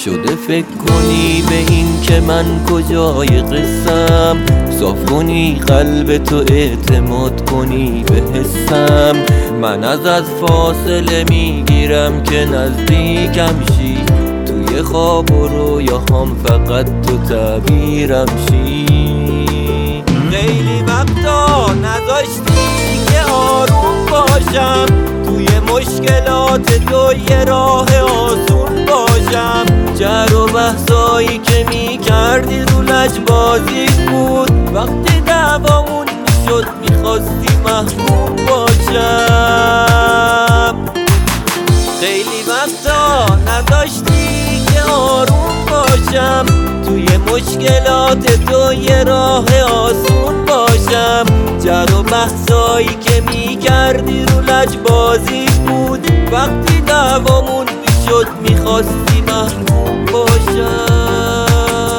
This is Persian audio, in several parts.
شده فکر کنی به این که من کجای قصم، صاف کنی قلب تو اعتماد کنی به حسم. من از فاصله میگیرم که نزدیکم شی، توی خواب و رویاهام فقط تو تعبیرم شی. خیلی وقتا نذاشتی که آروم باشم، توی مشکلات تو یه راه آسون باشم. جر و بحثایی که میکردی رو لجبازی بود، وقتی دعوامون میشد میخواستی محکوم باشم. خیلی وقتا نذاشتی که آروم باشم، توی مشکلات تو یه راه آسون باشم. جر و بحثایی که میکردی رو لجبازی بود، وقتی دعوامون میشد میخواستی محکوم باشم.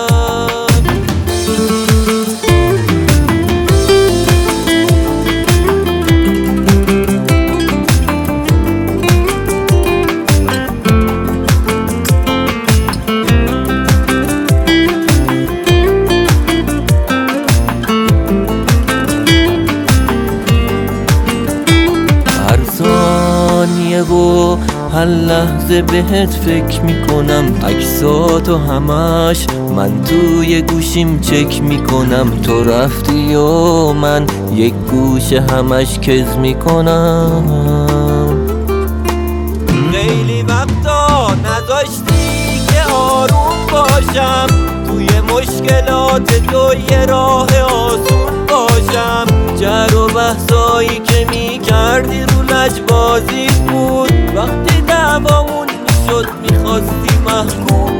و هر لحظه بهت فکر میکنم، عکساتو همش من توی گوشیم چک میکنم. تو رفتی و من یک گوشه همش کز میکنم. خیلی وقتا نذاشتی که آروم باشم، توی مشکلات تو یه راه آسون باشم. جر و بحثایی که میکردی رو لجبازی بود، وقتی دعوامون میشد میخواستی محکوم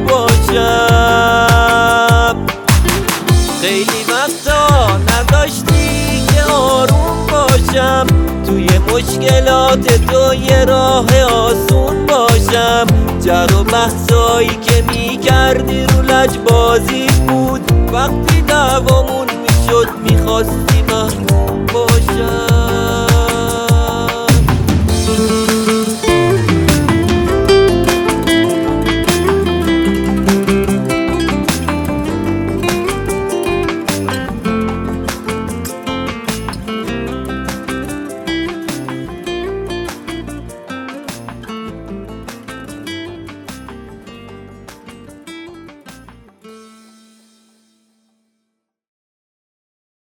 باشم. خیلی وقتا نذاشتی که آروم باشم، توی مشکلات تو یه راه آسون باشم. جر و بحثایی که میکردی رو لجبازی بود، وقتی دعوامون میشد میخواستی